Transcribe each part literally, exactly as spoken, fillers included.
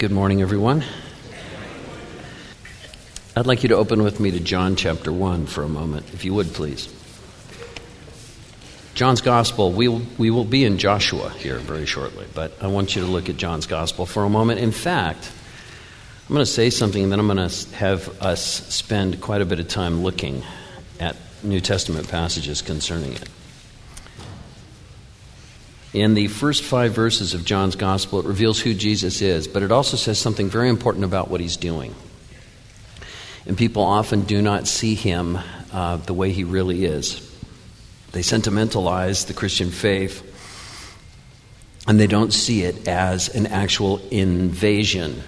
Good morning, everyone. I'd like you to open with me to John chapter one for a moment, if you would, please. John's Gospel, we will, we will be in Joshua here very shortly, but I want you to look at John's Gospel for a moment. In fact, I'm going to say something, and then I'm going to have us spend quite a bit of time looking at New Testament passages concerning it. In the first five verses of John's Gospel, it reveals who Jesus is, but it also says something very important about what he's doing. And people often do not see him uh, the way he really is. They sentimentalize the Christian faith, and they don't see it as an actual invasion.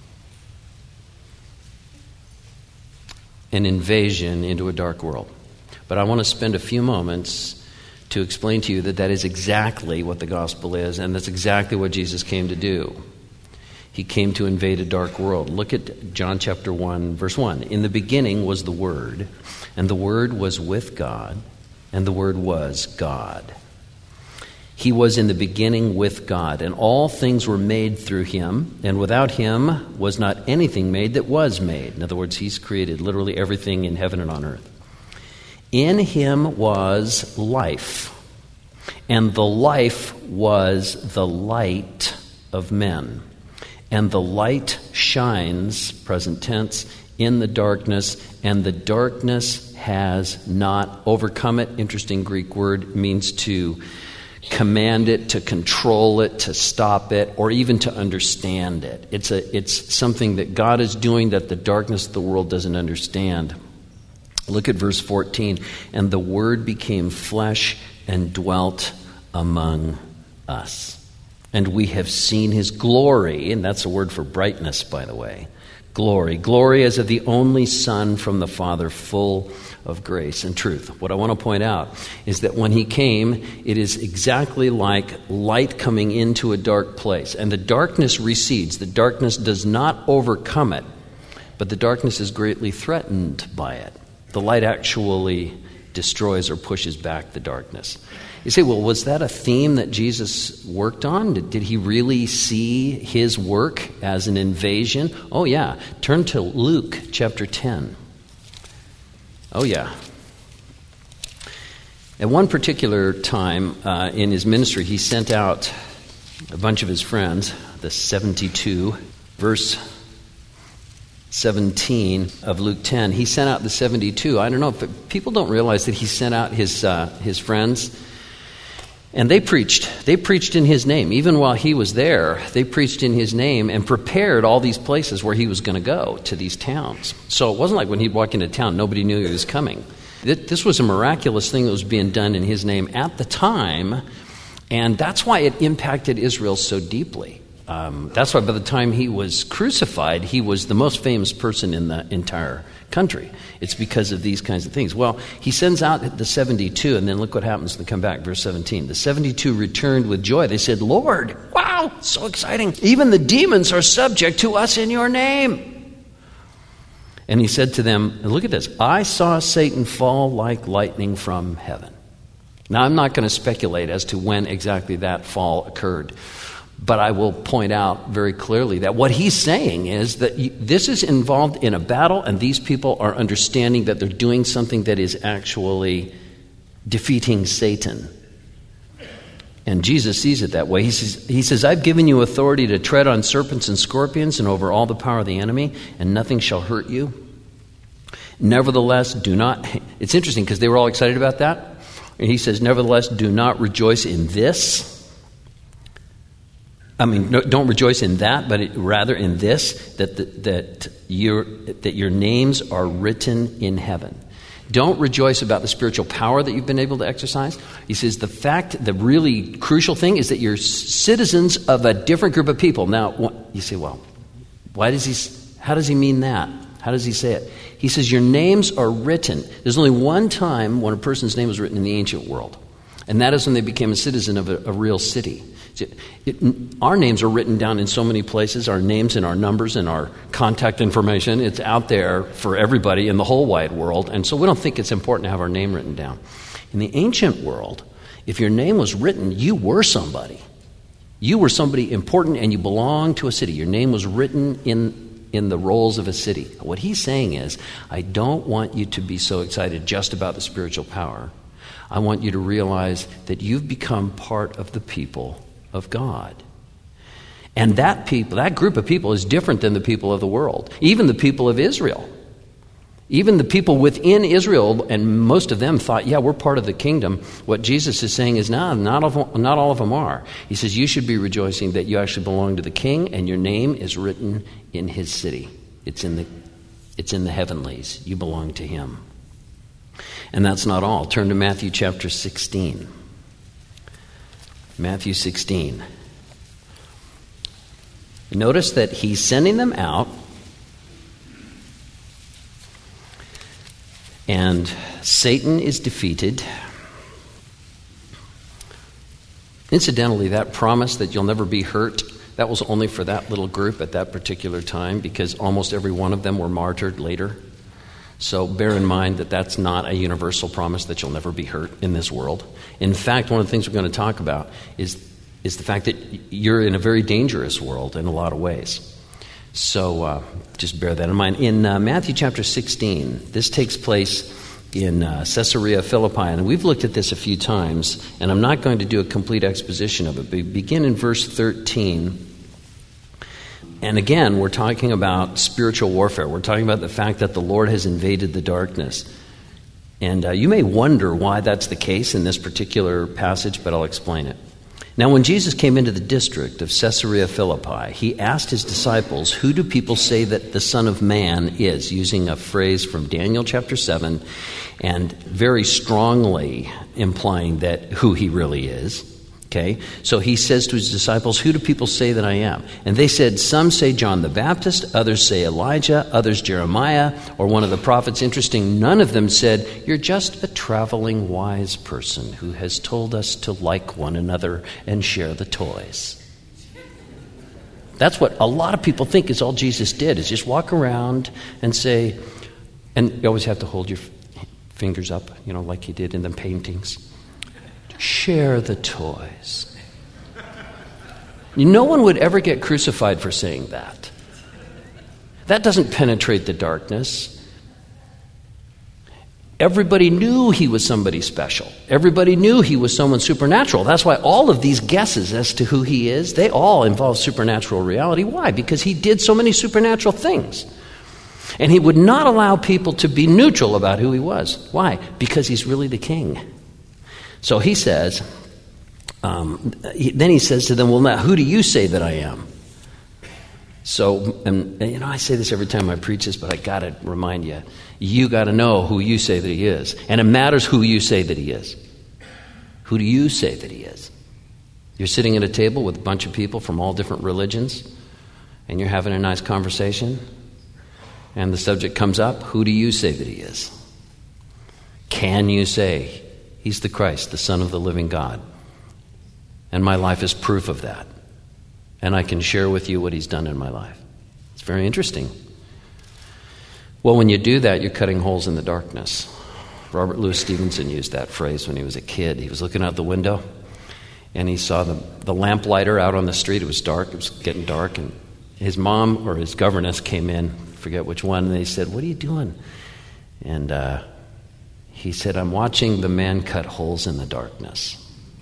An invasion into a dark world. But I want to spend a few moments to explain to you that that is exactly what the gospel is, and that's exactly what Jesus came to do. He came to invade a dark world. Look at John chapter one, verse one. In the beginning was the Word, and the Word was with God, and the Word was God. He was in the beginning with God, and all things were made through him, and without him was not anything made that was made. In other words, he's created literally everything in heaven and on earth. In him was life, and the life was the light of men. And the light shines, present tense, in the darkness, and the darkness has not overcome it. Interesting Greek word, means to command it, to control it, to stop it, or even to understand it. It's a, it's something that God is doing that the darkness of the world doesn't understand. Look at verse fourteen. And the Word became flesh and dwelt among us. And we have seen his glory, and that's a word for brightness, by the way. Glory. Glory as of the only Son from the Father, full of grace and truth. What I want to point out is that when he came, it is exactly like light coming into a dark place. And the darkness recedes. The darkness does not overcome it, but the darkness is greatly threatened by it. The light actually destroys or pushes back the darkness. You say, well, was that a theme that Jesus worked on? Did, did he really see his work as an invasion? Oh, yeah. Turn to Luke chapter ten. Oh, yeah. At one particular time uh, in his ministry, he sent out a bunch of his friends, the seventy-two, verse seventeen of Luke ten. He sent out the seventy-two. I don't know, if people don't realize that he sent out his uh, his friends, and they preached. They preached in his name. Even while he was there, they preached in his name and prepared all these places where he was going to go, to these towns. So it wasn't like when he'd walk into town, nobody knew he was coming. This was a miraculous thing that was being done in his name at the time, and that's why it impacted Israel so deeply. Um, that's why by the time he was crucified, he was the most famous person in the entire country. It's because of these kinds of things. Well, he sends out the seventy-two, and then look what happens when they come back, verse seventeen. The seventy-two returned with joy. They said, Lord, wow, so exciting. Even the demons are subject to us in your name. And he said to them, look at this, I saw Satan fall like lightning from heaven. Now, I'm not going to speculate as to when exactly that fall occurred. But I will point out very clearly that what he's saying is that this is involved in a battle, and these people are understanding that they're doing something that is actually defeating Satan. And Jesus sees it that way. He says, he says, I've given you authority to tread on serpents and scorpions and over all the power of the enemy, and nothing shall hurt you. Nevertheless, do not... It's interesting because they were all excited about that. And he says, nevertheless, do not rejoice in this. I mean, no, don't rejoice in that, but it, rather in this, that the, that your that your names are written in heaven. Don't rejoice about the spiritual power that you've been able to exercise. He says the fact, the really crucial thing is that you're citizens of a different group of people. Now, what, you say, well, why does he? How does he mean that? How does he say it? He says your names are written. There's only one time when a person's name was written in the ancient world, and that is when they became a citizen of a, a real city. It, it, our names are written down in so many places, our names and our numbers and our contact information. It's out there for everybody in the whole wide world, and so we don't think it's important to have our name written down. In the ancient world, if your name was written, you were somebody. You were somebody important and you belonged to a city. Your name was written in, in the rolls of a city. What he's saying is, I don't want you to be so excited just about the spiritual power. I want you to realize that you've become part of the people of God. And that people, that group of people is different than the people of the world. Even the people of Israel. Even the people within Israel, and most of them thought, yeah, we're part of the kingdom. What Jesus is saying is, no, not, of, not all of them are. He says, you should be rejoicing that you actually belong to the king, and your name is written in his city. It's in the, it's in the heavenlies. You belong to him. And that's not all. Turn to Matthew chapter sixteen. Matthew sixteen. Notice that he's sending them out, and Satan is defeated. Incidentally, that promise that you'll never be hurt, that was only for that little group at that particular time, because almost every one of them were martyred later. So bear in mind that that's not a universal promise that you'll never be hurt in this world. In fact, one of the things we're going to talk about is, is the fact that you're in a very dangerous world in a lot of ways. So uh, just bear that in mind. In uh, Matthew chapter sixteen, this takes place in uh, Caesarea Philippi, and we've looked at this a few times, and I'm not going to do a complete exposition of it, but we begin in verse thirteen. And again, we're talking about spiritual warfare. We're talking about the fact that the Lord has invaded the darkness. And uh, you may wonder why that's the case in this particular passage, but I'll explain it. Now, when Jesus came into the district of Caesarea Philippi, he asked his disciples, who do people say that the Son of Man is? Using a phrase from Daniel chapter seven, and very strongly implying that who he really is. Okay, so he says to his disciples, who do people say that I am? And they said, some say John the Baptist, others say Elijah, others Jeremiah, or one of the prophets. Interesting, none of them said, you're just a traveling wise person who has told us to like one another and share the toys. That's what a lot of people think is all Jesus did, is just walk around and say, and you always have to hold your fingers up, you know, like he did in the paintings. Share the toys. No one would ever get crucified for saying that. That doesn't penetrate the darkness. Everybody knew he was somebody special. Everybody knew he was someone supernatural. That's why all of these guesses as to who he is, they all involve supernatural reality. Why? Because he did so many supernatural things. And he would not allow people to be neutral about who he was. Why? Because he's really the king. So he says, um, he, then he says to them, well, now, who do you say that I am? So, and, and you know, I say this every time I preach this, but I got to remind you, you got to know who you say that he is. And it matters who you say that he is. Who do you say that he is? You're sitting at a table with a bunch of people from all different religions, and you're having a nice conversation, and the subject comes up, who do you say that he is? Can you say he's the Christ, the Son of the living God? And my life is proof of that. And I can share with you what he's done in my life. It's very interesting. Well, when you do that, you're cutting holes in the darkness. Robert Louis Stevenson used that phrase when he was a kid. He was looking out the window, and he saw the, the lamplighter out on the street. It was dark. It was getting dark. And his mom or his governess came in, forget which one, and they said, what are you doing? And uh, he said, I'm watching the man cut holes in the darkness.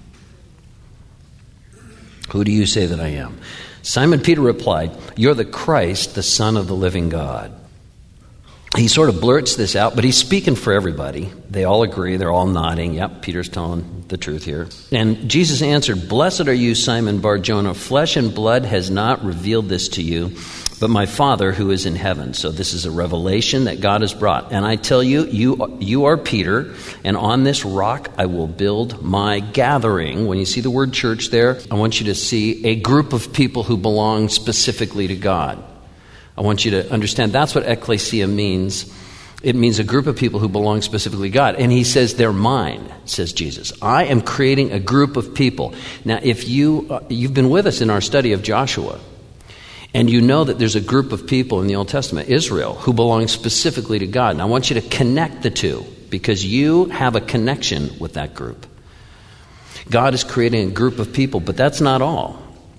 Who do you say that I am? Simon Peter replied, you're the Christ, the Son of the living God. He sort of blurts this out, but he's speaking for everybody. They all agree. They're all nodding. Yep, Peter's telling the truth here. And Jesus answered, blessed are you, Simon Bar-Jonah. Flesh and blood has not revealed this to you, but my Father who is in heaven. So this is a revelation that God has brought. And I tell you, you, you are Peter, and on this rock I will build my gathering. When you see the word church there, I want you to see a group of people who belong specifically to God. I want you to understand that's what ecclesia means. It means a group of people who belong specifically to God. And he says, they're mine, says Jesus. I am creating a group of people. Now, if you, uh, you've been with us in our study of Joshua, and you know that there's a group of people in the Old Testament, Israel, who belong specifically to God. And I want you to connect the two, because you have a connection with that group. God is creating a group of people, but that's not all.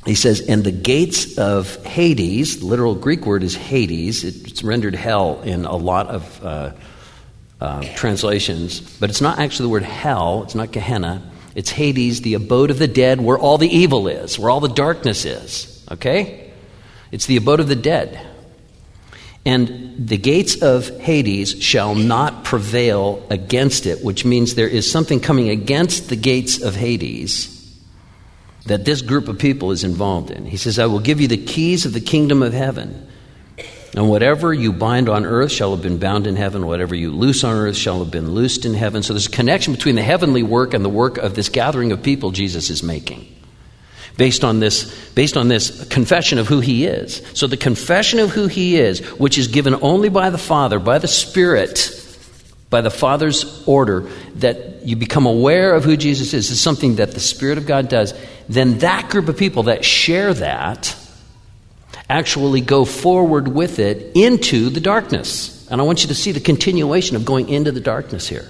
he says, and the gates of Hades, the literal Greek word is Hades. It's rendered hell in a lot of uh, uh, translations, but it's not actually the word hell. It's not Gehenna. It's Hades, the abode of the dead, where all the evil is, where all the darkness is. Okay? It's the abode of the dead. And the gates of Hades shall not prevail against it, which means there is something coming against the gates of Hades that this group of people is involved in. He says, I will give you the keys of the kingdom of heaven. And whatever you bind on earth shall have been bound in heaven. Whatever you loose on earth shall have been loosed in heaven. So there's a connection between the heavenly work and the work of this gathering of people Jesus is making. Based on this, based on this confession of who he is. So the confession of who he is, which is given only by the Father, by the Spirit, by the Father's order, that you become aware of who Jesus is, is something that the Spirit of God does, then that group of people that share that actually go forward with it into the darkness. And I want you to see the continuation of going into the darkness here.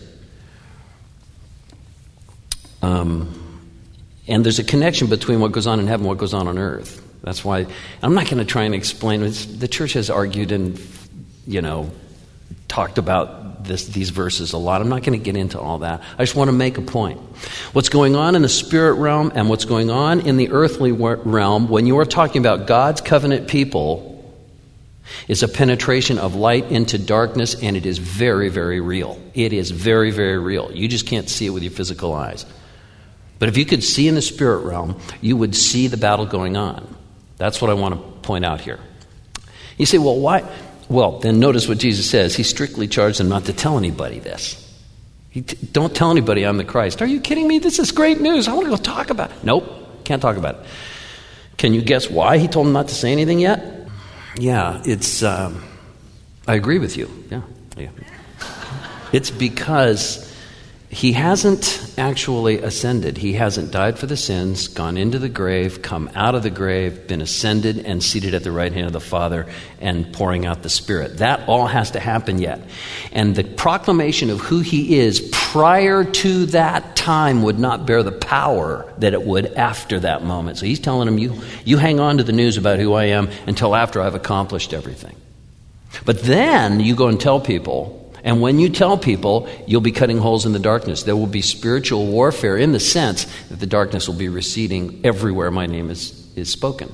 Um... And there's a connection between what goes on in heaven and what goes on on earth. That's why I'm not going to try and explain. It's, the church has argued and, you know, talked about this, these verses a lot. I'm not going to get into all that. I just want to make a point. What's going on in the spirit realm and what's going on in the earthly realm, when you are talking about God's covenant people, is a penetration of light into darkness, and it is very, very real. It is very, very real. You just can't see it with your physical eyes. But if you could see in the spirit realm, you would see the battle going on. That's what I want to point out here. You say, well, why? Well, then notice what Jesus says. He strictly charged them not to tell anybody this. He t- don't tell anybody I'm the Christ. Are you kidding me? This is great news. I want to go talk about it. Nope, can't talk about it. Can you guess why he told them not to say anything yet? Yeah, it's, um, I agree with you. Yeah, yeah. It's because he hasn't actually ascended. He hasn't died for the sins, gone into the grave, come out of the grave, been ascended and seated at the right hand of the Father and pouring out the Spirit. That all has to happen yet. And the proclamation of who he is prior to that time would not bear the power that it would after that moment. So he's telling them, you, you hang on to the news about who I am until after I've accomplished everything. But then you go and tell people. And when you tell people, you'll be cutting holes in the darkness. There will be spiritual warfare in the sense that the darkness will be receding everywhere my name is, is spoken.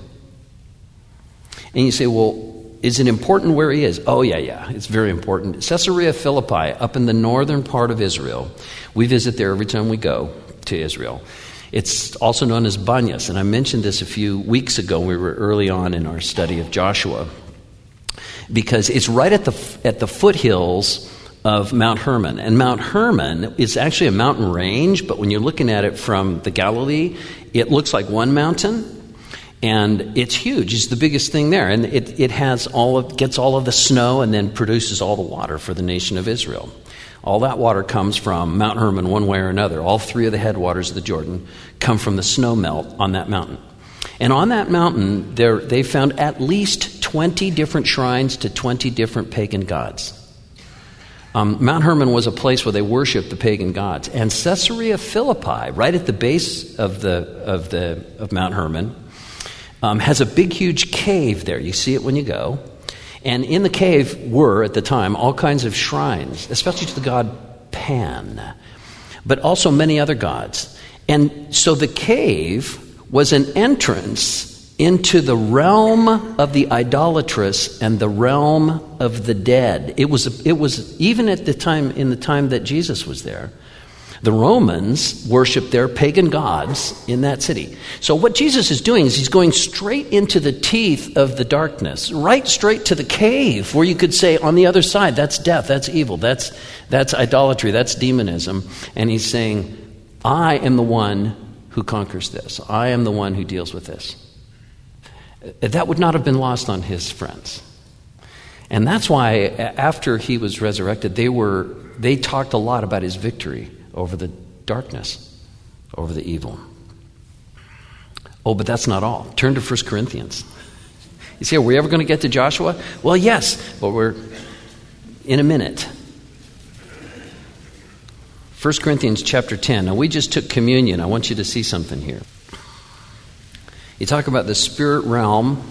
And you say, well, is it important where he is? Oh, yeah, yeah, it's very important. Caesarea Philippi, up in the northern part of Israel. We visit there every time we go to Israel. It's also known as Banyas. And I mentioned this a few weeks ago. We were early on in our study of Joshua. Because it's right at the at the foothills of Mount Hermon. And Mount Hermon is actually a mountain range, but when you're looking at it from the Galilee, it looks like one mountain, and it's huge. It's the biggest thing there. And it, it has all of, gets all of the snow and then produces all the water for the nation of Israel. All that water comes from Mount Hermon one way or another. All three of the headwaters of the Jordan come from the snow melt on that mountain. And on that mountain, there they found at least twenty different shrines to twenty different pagan gods. Um, Mount Hermon was a place where they worshiped the pagan gods. And Caesarea Philippi, right at the base of the of the of Mount Hermon, um, has a big, huge cave there. You see it when you go. And in the cave were, at the time, all kinds of shrines, especially to the god Pan, but also many other gods. And so the cave was an entrance into the realm of the idolatrous and the realm of the dead. It was, it was even at the time, in the time that Jesus was there, the Romans worshiped their pagan gods in that city. So what Jesus is doing is he's going straight into the teeth of the darkness, right straight to the cave, where you could say on the other side, that's death, that's evil, that's, that's idolatry, that's demonism. And he's saying, I am the one who conquers this. I am the one who deals with this. That would not have been lost on his friends. And that's why after he was resurrected, they were they talked a lot about his victory over the darkness, over the evil. Oh, but that's not all. Turn to First Corinthians. You see, are we ever going to get to Joshua? Well, yes, but we're in a minute. First Corinthians chapter ten. Now, we just took communion. I want you to see something here. You talk about the spirit realm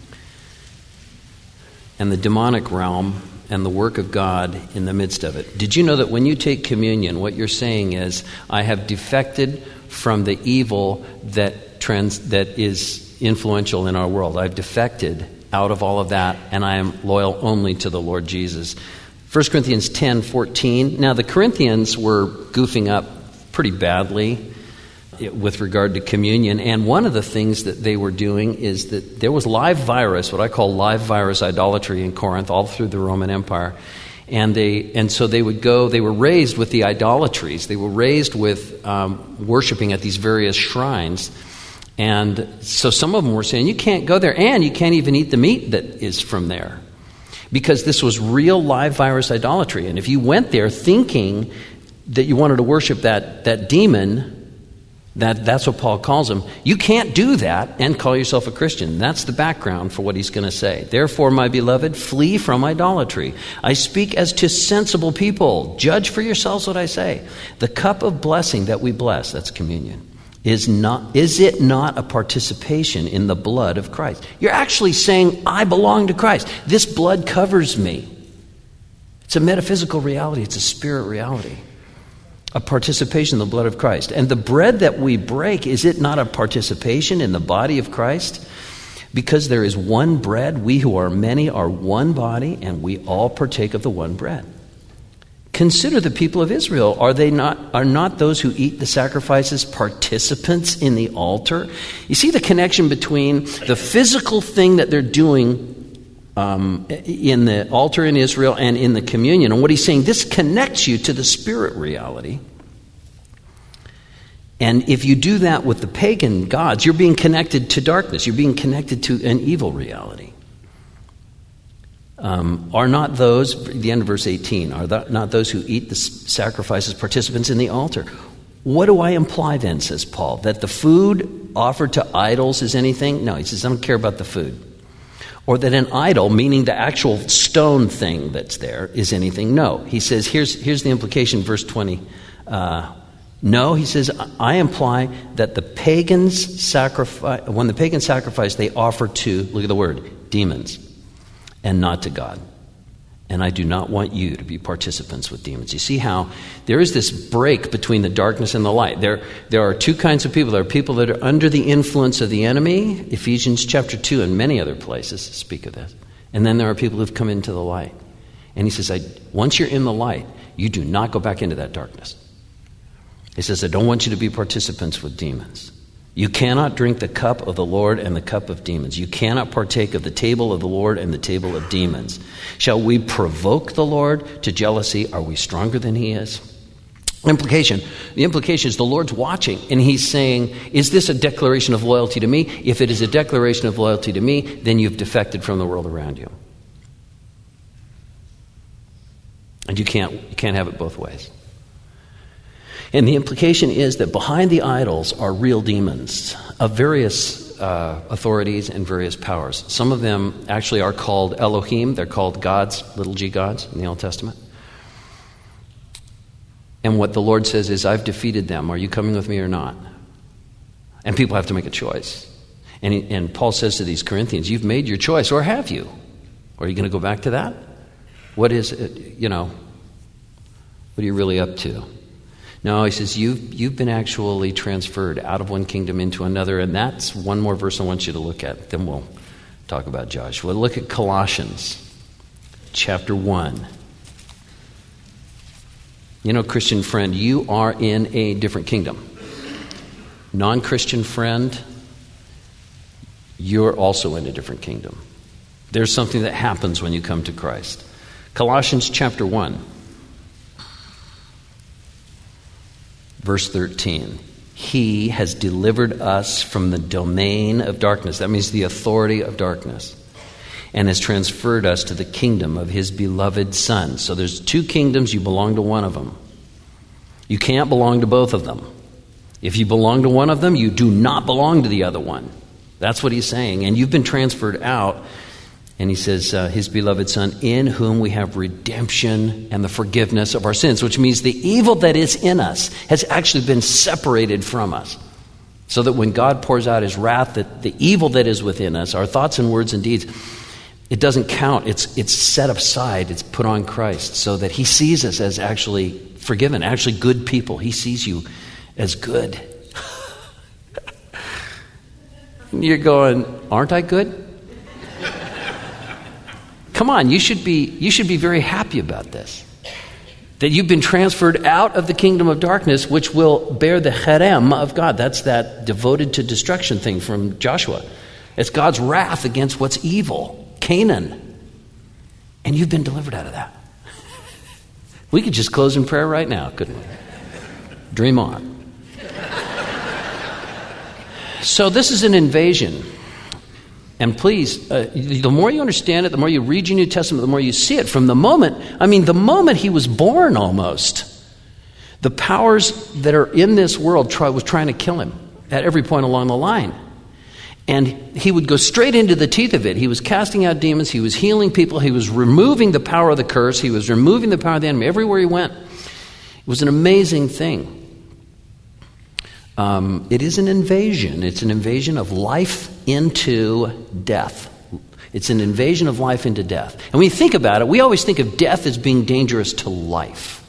and the demonic realm and the work of God in the midst of it. Did you know that when you take communion, what you're saying is, I have defected from the evil that trans that is influential in our world. I've defected out of all of that, and I am loyal only to the Lord Jesus. First Corinthians ten fourteen. Now, the Corinthians were goofing up pretty badly with regard to communion, and one of the things that they were doing is that there was live virus, what I call live virus idolatry in Corinth, all through the Roman Empire. And they and so they would go, they were raised with the idolatries. They were raised with um, worshiping at these various shrines. And so some of them were saying, you can't go there, and you can't even eat the meat that is from there. Because this was real live virus idolatry. And if you went there thinking that you wanted to worship that, that demon, that, that's what Paul calls him, you can't do that and call yourself a Christian. That's the background for what he's going to say. Therefore, my beloved, flee from idolatry. I speak as to sensible people. Judge for yourselves what I say. The cup of blessing that we bless, that's communion, is not is it not a participation in the blood of Christ? You're actually saying, I belong to Christ. This blood covers me. It's a metaphysical reality. It's a spirit reality. A participation in the blood of Christ. And the bread that we break, is it not a participation in the body of Christ? Because there is one bread, we who are many are one body, and we all partake of the one bread. Consider the people of Israel. Are they not, are not those who eat the sacrifices participants in the altar? You see the connection between the physical thing that they're doing um, in the altar in Israel and in the communion. And what he's saying, this connects you to the spirit reality. And if you do that with the pagan gods, you're being connected to darkness. You're being connected to an evil reality. Um, are not those, the end of verse eighteen, are that not those who eat the sacrifices participants in the altar? What do I imply then, says Paul? That the food offered to idols is anything? No, he says, I don't care about the food. Or that an idol, meaning the actual stone thing that's there, is anything? No. He says, here's, here's the implication, verse twenty. Uh, no, he says, I imply that the pagans sacrifice, when the pagans sacrifice, they offer to, look at the word, demons, and not to God. And I do not want you to be participants with demons. You see how there is this break between the darkness and the light. There, there are two kinds of people. There are people that are under the influence of the enemy. Ephesians chapter two and many other places speak of this. And then there are people who've come into the light. And he says, I, once you're in the light, you do not go back into that darkness. He says, I don't want you to be participants with demons. You cannot drink the cup of the Lord and the cup of demons. You cannot partake of the table of the Lord and the table of demons. Shall we provoke the Lord to jealousy? Are we stronger than he is? Implication. The implication is the Lord's watching, and he's saying, is this a declaration of loyalty to me? If it is a declaration of loyalty to me, then you've defected from the world around you. And you can't, you can't have it both ways. And the implication is that behind the idols are real demons of various uh, authorities and various powers. Some of them actually are called Elohim. They're called gods, little g gods in the Old Testament. And what the Lord says is, I've defeated them. Are you coming with me or not? And people have to make a choice. And, he, and Paul says to these Corinthians, you've made your choice, or have you? Are you going to go back to that? What is it, you know, what are you really up to? No, he says, you've, you've been actually transferred out of one kingdom into another, and that's one more verse I want you to look at. Then we'll talk about Joshua. Look at Colossians chapter one. You know, Christian friend, you are in a different kingdom. Non-Christian friend, you're also in a different kingdom. There's something that happens when you come to Christ. Colossians chapter one. Verse thirteen, he has delivered us from the domain of darkness. That means the authority of darkness. And has transferred us to the kingdom of his beloved Son. So there's two kingdoms, you belong to one of them. You can't belong to both of them. If you belong to one of them, you do not belong to the other one. That's what he's saying. And you've been transferred out. And he says, uh, his beloved Son, in whom we have redemption and the forgiveness of our sins, which means the evil that is in us has actually been separated from us. So that when God pours out his wrath, that the evil that is within us, our thoughts and words and deeds, it doesn't count. It's it's set aside. It's put on Christ so that he sees us as actually forgiven, actually good people. He sees you as good. You're going, aren't I good? Come on, you should be you should be very happy about this. That you've been transferred out of the kingdom of darkness, which will bear the cherem of God. That's that devoted to destruction thing from Joshua. It's God's wrath against what's evil, Canaan. And you've been delivered out of that. We could just close in prayer right now, couldn't we? Dream on. So this is an invasion. And please, uh, the more you understand it, the more you read your New Testament, the more you see it. From the moment, I mean, the moment he was born almost, the powers that are in this world try, was trying to kill him at every point along the line. And he would go straight into the teeth of it. He was casting out demons. He was healing people. He was removing the power of the curse. He was removing the power of the enemy everywhere he went. It was an amazing thing. Um, it is an invasion. It's an invasion of life into death. It's an invasion of life into death. And when you think about it, we always think of death as being dangerous to life.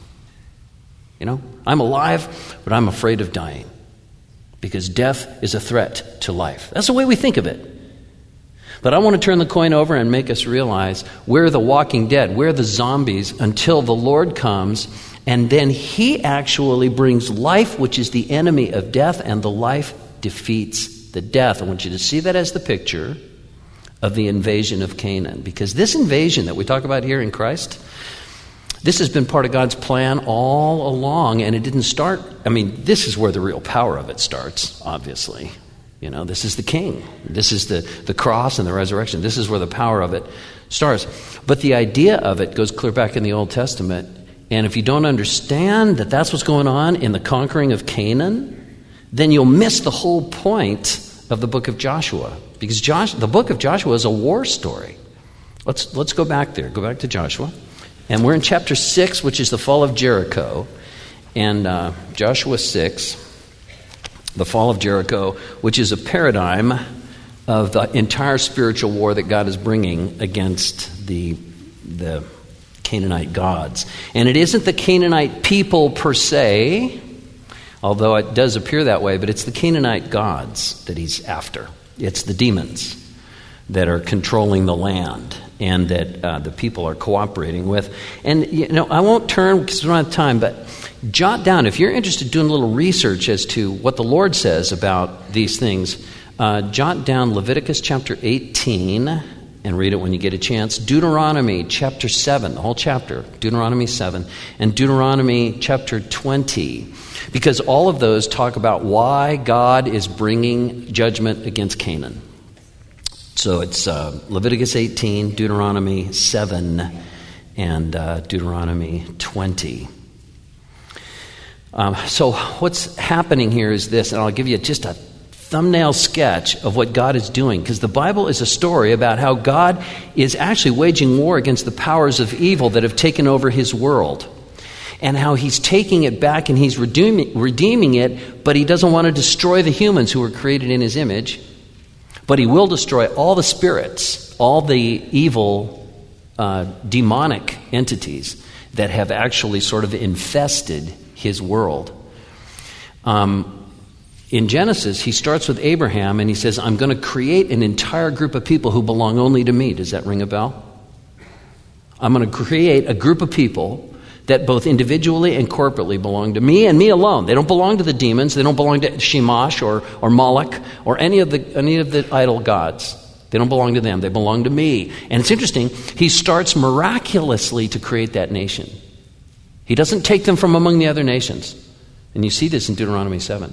You know, I'm alive, but I'm afraid of dying. Because death is a threat to life. That's the way we think of it. But I want to turn the coin over and make us realize we're the walking dead. We're the zombies until the Lord comes. And then he actually brings life, which is the enemy of death, and the life defeats the death. I want you to see that as the picture of the invasion of Canaan. Because this invasion that we talk about here in Christ, this has been part of God's plan all along, and it didn't start. I mean, this is where the real power of it starts, obviously. You know, this is the king. This is the, the cross and the resurrection. This is where the power of it starts. But the idea of it goes clear back in the Old Testament. And if you don't understand that that's what's going on in the conquering of Canaan, then you'll miss the whole point of the book of Joshua. Because Josh, the book of Joshua is a war story. Let's, let's go back there. Go back to Joshua. And we're in chapter six, which is the fall of Jericho. And uh, Joshua six, the fall of Jericho, which is a paradigm of the entire spiritual war that God is bringing against the the Canaanite gods. And it isn't the Canaanite people per se, although it does appear that way, but it's the Canaanite gods that he's after. It's the demons that are controlling the land and that uh, the people are cooperating with. And, you know, I won't turn because we don't have time, but jot down, if you're interested in doing a little research as to what the Lord says about these things, uh, jot down Leviticus chapter eighteen and read it when you get a chance. Deuteronomy chapter seven, the whole chapter, Deuteronomy seven, and Deuteronomy chapter twenty, because all of those talk about why God is bringing judgment against Canaan. So it's uh, Leviticus eighteen, Deuteronomy seven, and uh, Deuteronomy twenty. Um, so what's happening here is this, and I'll give you just a thumbnail sketch of what God is doing, because the Bible is a story about how God is actually waging war against the powers of evil that have taken over his world, and how he's taking it back and he's redeeming, redeeming it, but he doesn't want to destroy the humans who were created in his image, but he will destroy all the spirits, all the evil uh, demonic entities that have actually sort of infested his world. Um, in Genesis, he starts with Abraham and he says, I'm going to create an entire group of people who belong only to me. Does that ring a bell? I'm going to create a group of people that both individually and corporately belong to me and me alone. They don't belong to the demons. They don't belong to Shamash or, or Moloch or any of the any of the idol gods. They don't belong to them. They belong to me. And it's interesting, he starts miraculously to create that nation. He doesn't take them from among the other nations. And you see this in Deuteronomy seven.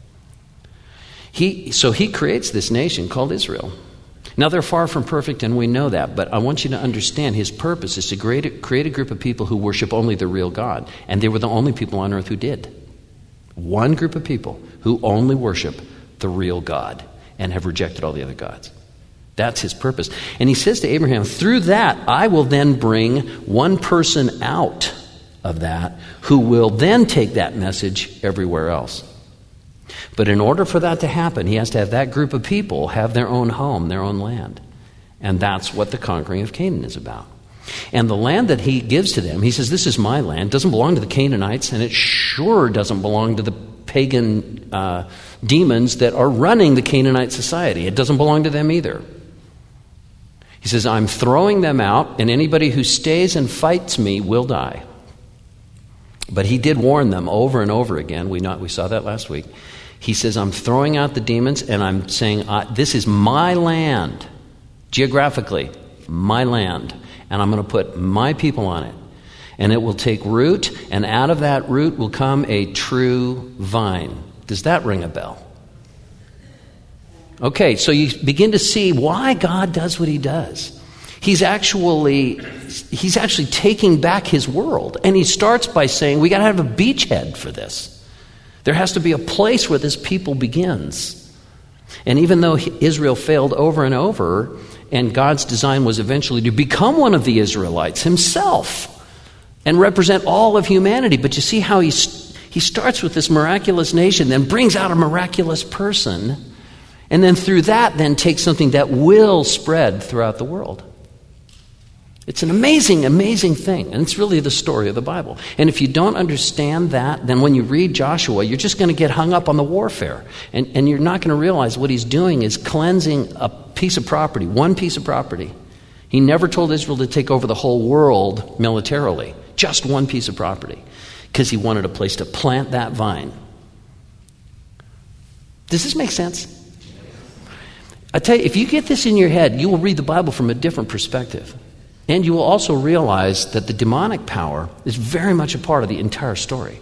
He, so he creates this nation called Israel. Now they're far from perfect, and we know that, but I want you to understand his purpose is to create a, create a group of people who worship only the real God. And they were the only people on earth who did. One group of people who only worship the real God and have rejected all the other gods. That's his purpose. And he says to Abraham, through that I will then bring one person out of that who will then take that message everywhere else. But in order for that to happen, he has to have that group of people have their own home, their own land. And that's what the conquering of Canaan is about. And the land that he gives to them, he says, this is my land, doesn't belong to the Canaanites, and it sure doesn't belong to the pagan uh, demons that are running the Canaanite society. It doesn't belong to them either. He says, I'm throwing them out, and anybody who stays and fights me will die. But he did warn them over and over again. We, not, we saw that last week. He says, I'm throwing out the demons, and I'm saying, uh, this is my land, geographically, my land, and I'm going to put my people on it. And it will take root, and out of that root will come a true vine. Does that ring a bell? Okay, so you begin to see why God does what he does. He's actually he's actually taking back his world. And he starts by saying, we got to have a beachhead for this. There has to be a place where this people begins. And even though Israel failed over and over, and God's design was eventually to become one of the Israelites himself and represent all of humanity. But you see how he, he starts with this miraculous nation, then brings out a miraculous person, and then through that then takes something that will spread throughout the world. It's an amazing, amazing thing. And it's really the story of the Bible. And if you don't understand that, then when you read Joshua, you're just going to get hung up on the warfare. And, and you're not going to realize what he's doing is cleansing a piece of property, one piece of property. He never told Israel to take over the whole world militarily, just one piece of property, because he wanted a place to plant that vine. Does this make sense? I tell you, if you get this in your head, you will read the Bible from a different perspective. And you will also realize that the demonic power is very much a part of the entire story.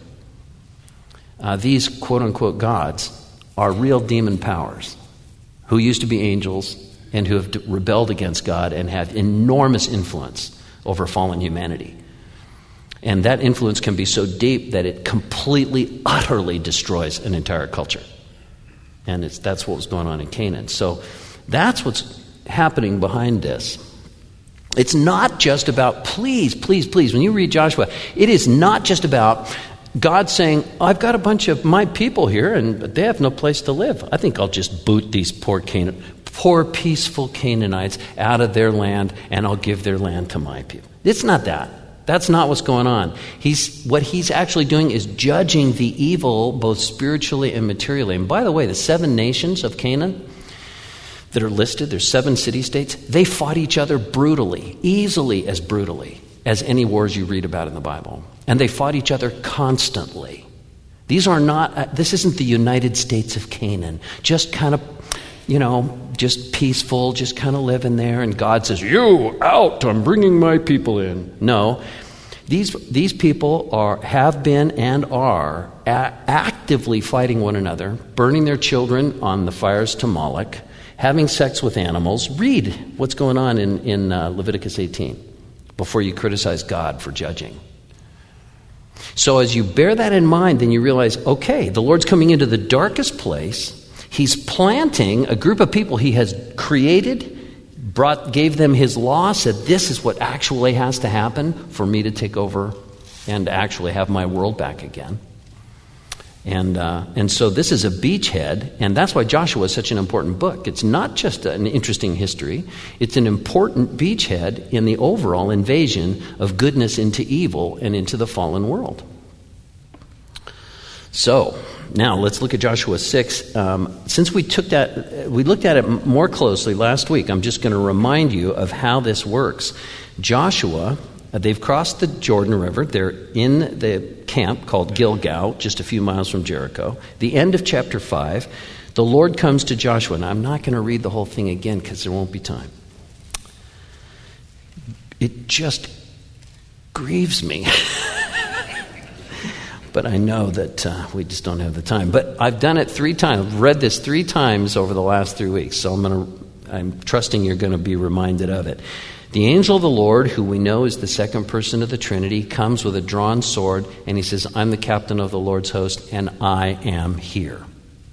Uh, these quote-unquote gods are real demon powers who used to be angels and who have d- rebelled against God and have enormous influence over fallen humanity. And that influence can be so deep that it completely, utterly destroys an entire culture. And it's, that's what was going on in Canaan. So that's what's happening behind this. It's not just about, please, please, please, when you read Joshua, it is not just about God saying, I've got a bunch of my people here and they have no place to live. I think I'll just boot these poor Canaan, poor peaceful Canaanites out of their land and I'll give their land to my people. It's not that. That's not what's going on. He's what he's actually doing is judging the evil both spiritually and materially. And by the way, the seven nations of Canaan that are listed, there's seven city-states, they fought each other brutally, easily as brutally as any wars you read about in the Bible. And they fought each other constantly. These are not, uh, this isn't the United States of Canaan, just kind of, you know, just peaceful, just kind of living there, and God says, you out, I'm bringing my people in. No, these these people are, have been and are a- actively fighting one another, burning their children on the fires to Moloch, having sex with animals. Read what's going on in, in uh, Leviticus eighteen before you criticize God for judging. So as you bear that in mind, then you realize, okay, the Lord's coming into the darkest place. He's planting a group of people he has created, brought, gave them his law, said this is what actually has to happen for me to take over and actually have my world back again. And uh, and so this is a beachhead, and that's why Joshua is such an important book. It's not just an interesting history. It's an important beachhead in the overall invasion of goodness into evil and into the fallen world. So now let's look at Joshua six. Um, since we took that, we looked at it more closely last week, I'm just going to remind you of how this works. Joshua, uh, they've crossed the Jordan River. They're in the camp called Gilgal, just a few miles from Jericho. The end of chapter five, the Lord comes to Joshua. And I'm not going to read the whole thing again because there won't be time. It just grieves me. But I know that uh, we just don't have the time. But I've done it three times. I've read this three times over the last three weeks. So I'm going to, I'm trusting you're going to be reminded of it. The angel of the Lord, who we know is the second person of the Trinity, comes with a drawn sword, and he says, I'm the captain of the Lord's host, and I am here.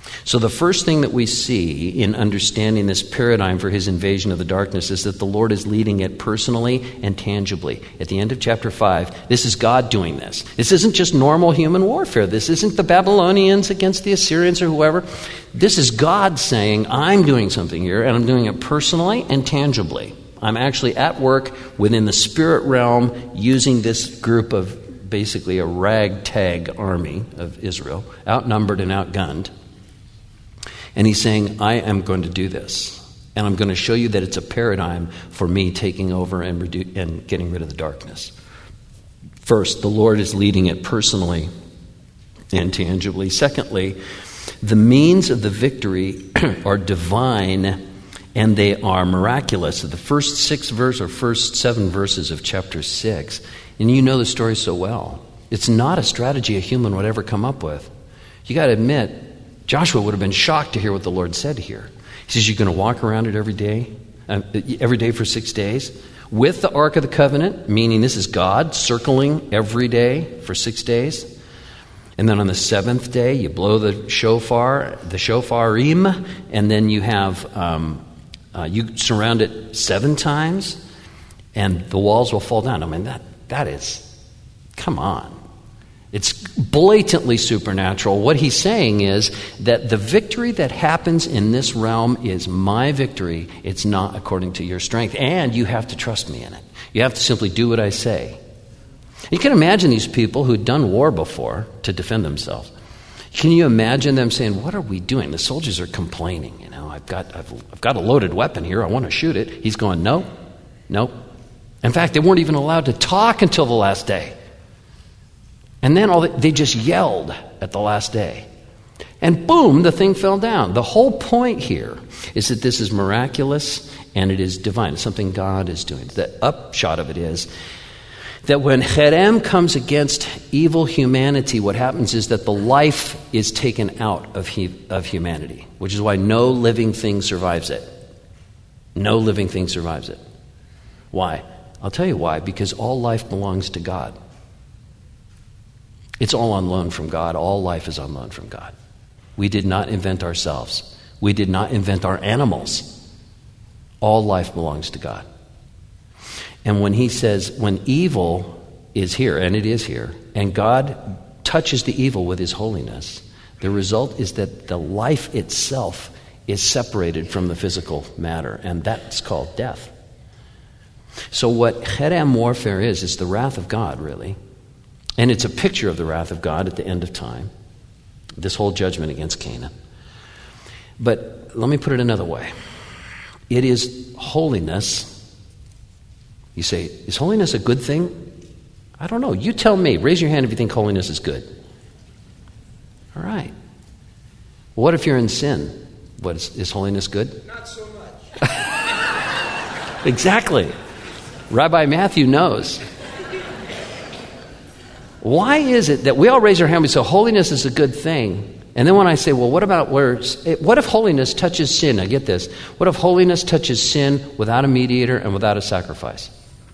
So the first thing that we see in understanding this paradigm for his invasion of the darkness is that the Lord is leading it personally and tangibly. At the end of chapter five, this is God doing this. This isn't just normal human warfare. This isn't the Babylonians against the Assyrians or whoever. This is God saying, I'm doing something here, and I'm doing it personally and tangibly. I'm actually at work within the spirit realm using this group of basically a ragtag army of Israel, outnumbered and outgunned. And he's saying, I am going to do this. And I'm going to show you that it's a paradigm for me taking over and, redu- and getting rid of the darkness. First, the Lord is leading it personally and tangibly. Secondly, the means of the victory are divine and they are miraculous. The first six verses or first seven verses of chapter six, and you know the story so well. It's not a strategy a human would ever come up with. You got to admit, Joshua would have been shocked to hear what the Lord said here. He says, you're going to walk around it every day, uh, every day for six days, with the Ark of the Covenant, meaning this is God circling every day for six days. And then on the seventh day, you blow the shofar, the shofarim, and then you have, um, uh, you surround it seven times, and the walls will fall down. I mean, that that is, come on. It's blatantly supernatural. What he's saying is that the victory that happens in this realm is my victory. It's not according to your strength. And you have to trust me in it. You have to simply do what I say. You can imagine these people who'd done war before to defend themselves. Can you imagine them saying, what are we doing? The soldiers are complaining. You know, I've got, I've, I've got a loaded weapon here. I want to shoot it. He's going, no, no. In fact, they weren't even allowed to talk until the last day. And then all the, they just yelled at the last day. And boom, the thing fell down. The whole point here is that this is miraculous and it is divine. It's something God is doing. The upshot of it is that when Cherem comes against evil humanity, what happens is that the life is taken out of, he, of humanity, which is why no living thing survives it. No living thing survives it. Why? I'll tell you why. Because all life belongs to God. It's all on loan from God. All life is on loan from God. We did not invent ourselves. We did not invent our animals. All life belongs to God. And when he says, when evil is here, and it is here, and God touches the evil with his holiness, the result is that the life itself is separated from the physical matter, and that's called death. So what Cherem warfare is, is the wrath of God, really. And it's a picture of the wrath of God at the end of time, this whole judgment against Canaan. But let me put it another way. It is holiness. You say, is holiness a good thing? I don't know. You tell me. Raise your hand if you think holiness is good. All right. What if you're in sin? What is, is holiness good? Not so much. Exactly. Rabbi Matthew knows. Why is it that we all raise our hand and we say holiness is a good thing? And then when I say, well, what about where, what if holiness touches sin? Now get this. What if holiness touches sin without a mediator and without a sacrifice?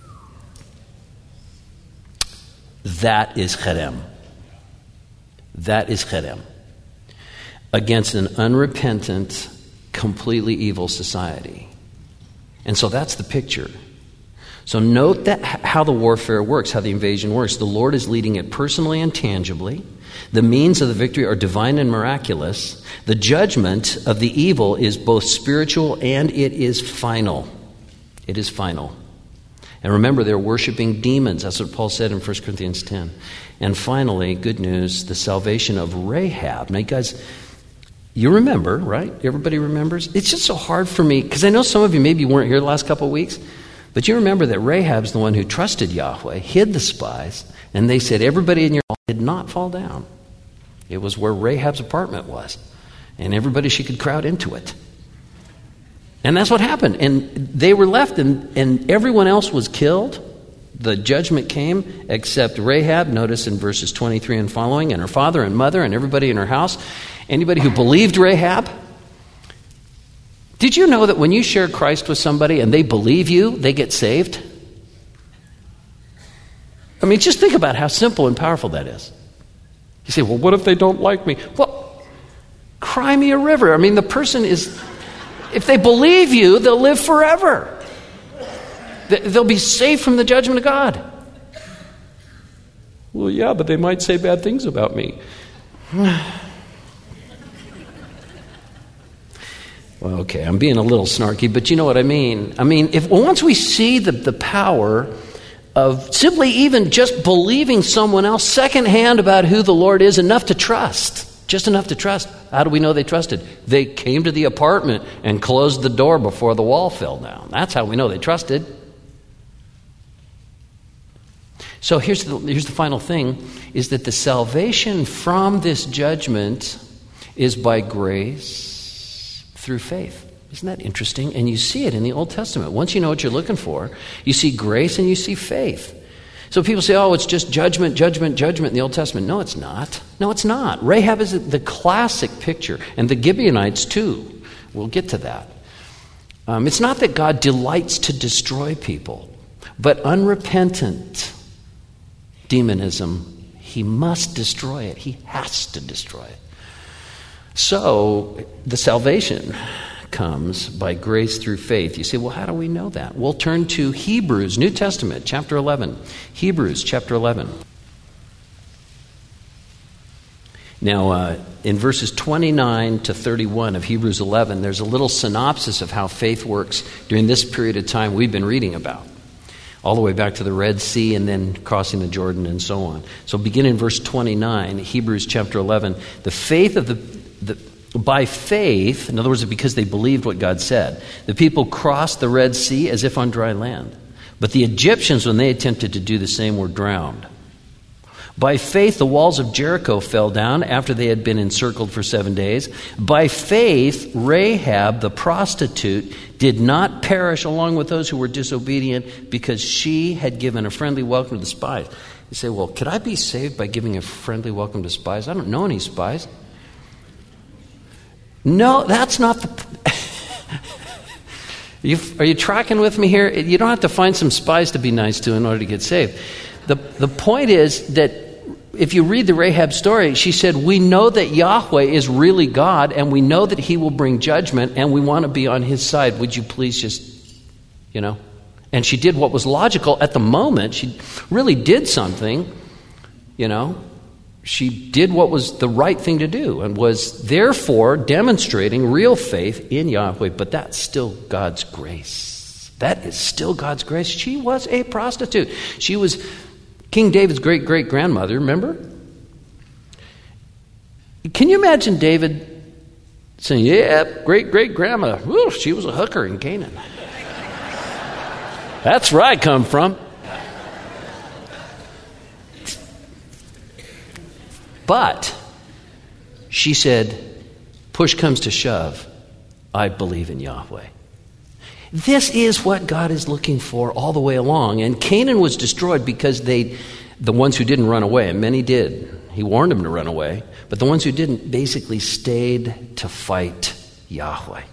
That is cherem. That is cherem. Against an unrepentant, completely evil society. And so that's the picture. So note that how the warfare works, how the invasion works. The Lord is leading it personally and tangibly. The means of the victory are divine and miraculous. The judgment of the evil is both spiritual and it is final. It is final. And remember, they're worshiping demons. That's what Paul said in First Corinthians ten. And finally, good news, the salvation of Rahab. Now, you guys, you remember, right? Everybody remembers? It's just so hard for me, because I know some of you maybe weren't here the last couple of weeks. But you remember that Rahab's the one who trusted Yahweh, hid the spies, and they said everybody in your hall did not fall down. It was where Rahab's apartment was, and everybody she could crowd into it. And that's what happened. And they were left, and, and everyone else was killed. The judgment came, except Rahab, notice in verses twenty-three and following, and her father and mother and everybody in her house. Anybody who believed Rahab. Did you know that when you share Christ with somebody and they believe you, they get saved? I mean, just think about how simple and powerful that is. You say, well, what if they don't like me? Well, Cry me a river. I mean, the person is, if they believe you, they'll live forever. They'll be safe from the judgment of God. Well, yeah, but they might say bad things about me. Well, okay, I'm being a little snarky, but you know what I mean. I mean, if once we see the, the power of simply even just believing someone else secondhand about who the Lord is, enough to trust. Just enough to trust. How do we know they trusted? They came to the apartment and closed the door before the wall fell down. That's how we know they trusted. So here's the, here's the final thing, is that the salvation from this judgment is by grace through faith. Isn't that interesting? And you see it in the Old Testament. Once you know what you're looking for, you see grace and you see faith. So people say, oh, it's just judgment, judgment, judgment in the Old Testament. No, it's not. No, it's not. Rahab is the classic picture, and the Gibeonites too. We'll get to that. Um, it's not that God delights to destroy people, but unrepentant demonism, he must destroy it. He has to destroy it. So the salvation comes by grace through faith. You say, well, how do we know that? We'll turn to Hebrews, New Testament, chapter eleven. Hebrews, chapter eleven. Now, uh, in verses twenty-nine to thirty-one of Hebrews eleven, there's a little synopsis of how faith works during this period of time we've been reading about, all the way back to the Red Sea and then crossing the Jordan and so on. So begin in verse twenty-nine, Hebrews chapter eleven. The faith of the, the by faith, in other words, because they believed what God said, the people crossed the Red Sea as if on dry land. But the Egyptians, when they attempted to do the same, were drowned. By faith, the walls of Jericho fell down after they had been encircled for seven days. By faith, Rahab, the prostitute, did not perish along with those who were disobedient because she had given a friendly welcome to the spies. You say, well, could I be saved by giving a friendly welcome to spies? I don't know any spies. No, that's not the... you, are you tracking with me here? You don't have to find some spies to be nice to in order to get saved. The, the point is that if you read the Rahab story, she said, we know that Yahweh is really God, and we know that he will bring judgment, and we want to be on his side. Would you please just, you know? And she did what was logical at the moment. She really did something, you know. She did what was the right thing to do and was therefore demonstrating real faith in Yahweh. But that's still God's grace. That is still God's grace. She was a prostitute. She was King David's great-great-grandmother, remember? Can you imagine David saying, yeah, great-great-grandma, whew, she was a hooker in Canaan. That's where I come from. But she said, push comes to shove, I believe in Yahweh. This is what God is looking for all the way along. And Canaan was destroyed because they, the ones who didn't run away, and many did. He warned them to run away. But the ones who didn't basically stayed to fight Yahweh.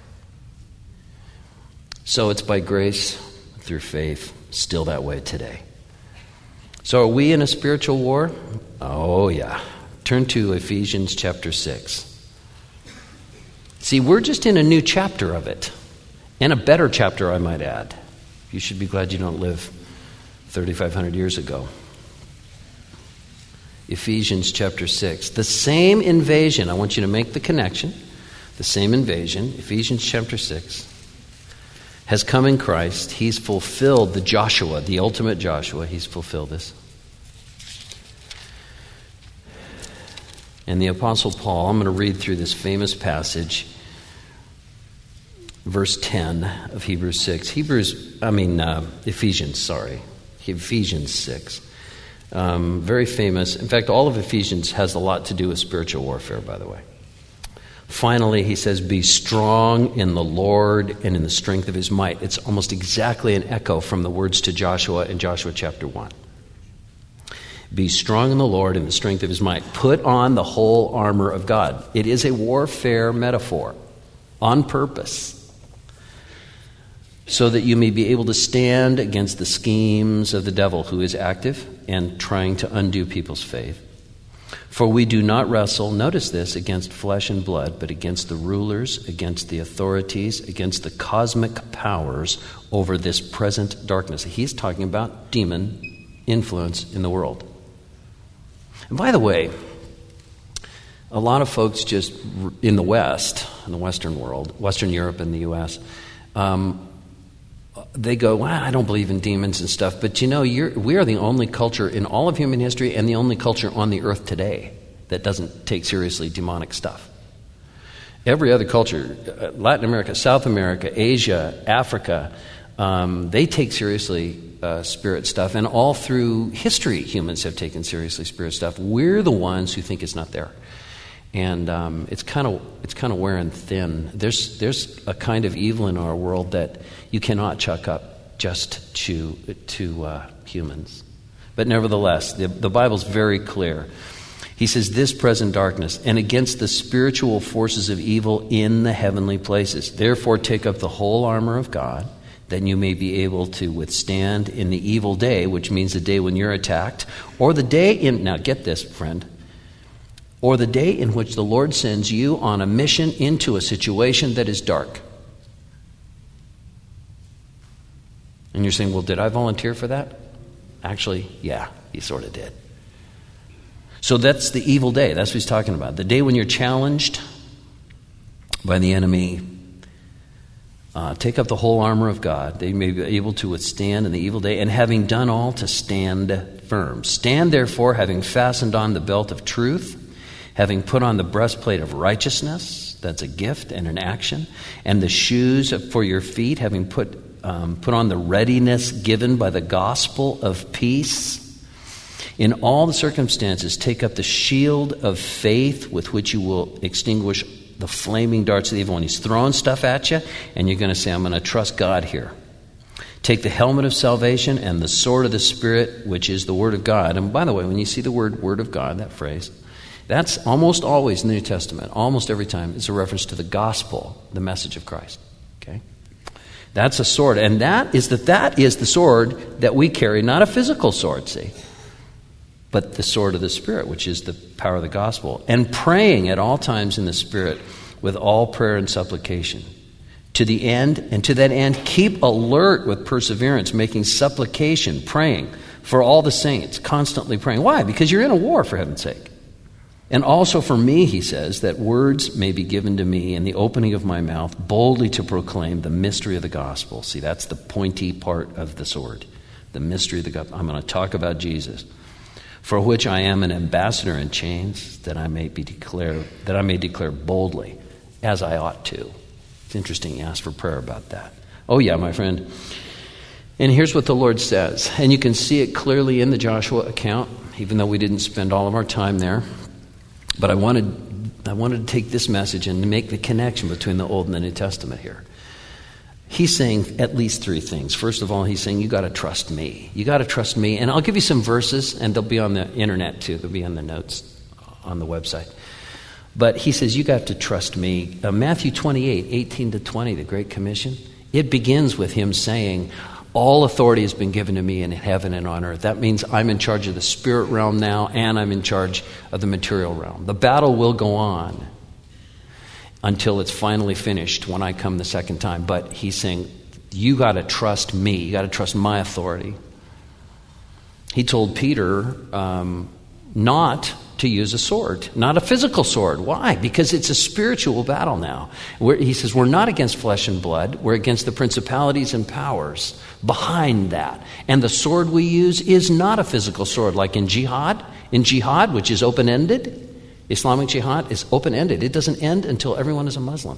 So it's by grace through faith, still that way today. So are we in a spiritual war? Oh, yeah. Turn to Ephesians chapter six. See, we're just in a new chapter of it. And a better chapter, I might add. You should be glad you don't live thirty-five hundred years ago. Ephesians chapter six. The same invasion, I want you to make the connection. The same invasion, Ephesians chapter six, has come in Christ. He's fulfilled the Joshua, the ultimate Joshua. He's fulfilled this. And the Apostle Paul, I'm going to read through this famous passage, verse ten of Hebrews six. Hebrews, I mean, uh, Ephesians, sorry. Ephesians six. Um, very famous. In fact, all of Ephesians has a lot to do with spiritual warfare, by the way. Finally, he says, be strong in the Lord and in the strength of his might. It's almost exactly an echo from the words to Joshua in Joshua chapter one. Be strong in the Lord and the strength of his might. Put on the whole armor of God. It is a warfare metaphor on purpose, so that you may be able to stand against the schemes of the devil, who is active and trying to undo people's faith. For we do not wrestle, notice this, against flesh and blood, but against the rulers, against the authorities, against the cosmic powers over this present darkness. He's talking about demon influence in the world. And by the way, a lot of folks just in the West, in the Western world, Western Europe and the U S, um, they go, well, I don't believe in demons and stuff. But you know, you're, we are the only culture in all of human history and the only culture on the earth today that doesn't take seriously demonic stuff. Every other culture, uh, Latin America, South America, Asia, Africa, um, they take seriously uh, spirit stuff. And all through history, humans have taken seriously spirit stuff. We're the ones who think it's not there. And um, it's kind of it's kind of wearing thin. There's there's a kind of evil in our world that you cannot chuck up just to to uh, humans. But nevertheless, the, the Bible's very clear. He says, "This present darkness, and against the spiritual forces of evil in the heavenly places. Therefore, take up the whole armor of God, that you may be able to withstand in the evil day," which means the day when you're attacked, or the day in. Now, get this, friend. Or the day in which the Lord sends you on a mission into a situation that is dark. And you're saying, well, did I volunteer for that? Actually, yeah, you sort of did. So that's the evil day. That's what he's talking about. The day when you're challenged by the enemy. Uh, take up the whole armor of God, that you may be able to withstand in the evil day, and having done all, to stand firm. Stand therefore, having fastened on the belt of truth, having put on the breastplate of righteousness, that's a gift and an action, and the shoes for your feet, having put um, put on the readiness given by the gospel of peace. In all the circumstances, take up the shield of faith with which you will extinguish the flaming darts of the evil one. He's throwing stuff at you, and you're going to say, I'm going to trust God here. Take the helmet of salvation and the sword of the Spirit, which is the Word of God. And by the way, when you see the word Word of God, that phrase, that's almost always in the New Testament. Almost every time it's a reference to the gospel, the message of Christ. Okay? That's a sword. And that is, the, that is the sword that we carry, not a physical sword, see, but the sword of the Spirit, which is the power of the gospel. And praying at all times in the Spirit with all prayer and supplication. To the end, and to that end, keep alert with perseverance, making supplication, praying for all the saints, constantly praying. Why? Because you're in a war, for heaven's sake. And also for me, he says, that words may be given to me in the opening of my mouth, boldly to proclaim the mystery of the gospel. See, that's the pointy part of the sword. The mystery of the gospel. I'm going to talk about Jesus. For which I am an ambassador in chains, that I may be declare that I may declare boldly, as I ought to. It's interesting you ask for prayer about that. Oh yeah, my friend. And here's what the Lord says. And you can see it clearly in the Joshua account, even though we didn't spend all of our time there. But I wanted I wanted to take this message and make the connection between the Old and the New Testament here. He's saying at least three things. First of all, he's saying, you got to trust me. You got to trust me. And I'll give you some verses, and they'll be on the internet too. They'll be on the notes on the website. But he says, you got to trust me. Uh, Matthew twenty-eight, eighteen to twenty, the Great Commission, it begins with him saying, all authority has been given to me in heaven and on earth. That means I'm in charge of the spirit realm now, and I'm in charge of the material realm. The battle will go on until it's finally finished when I come the second time. But he's saying, you got to trust me. You got to trust my authority. He told Peter um, not to use a sword, not a physical sword. Why? Because it's a spiritual battle now. We're, he says, we're not against flesh and blood. We're against the principalities and powers behind that. And the sword we use is not a physical sword like in jihad. In jihad, which is open-ended, Islamic jihad is open-ended. It doesn't end until everyone is a Muslim.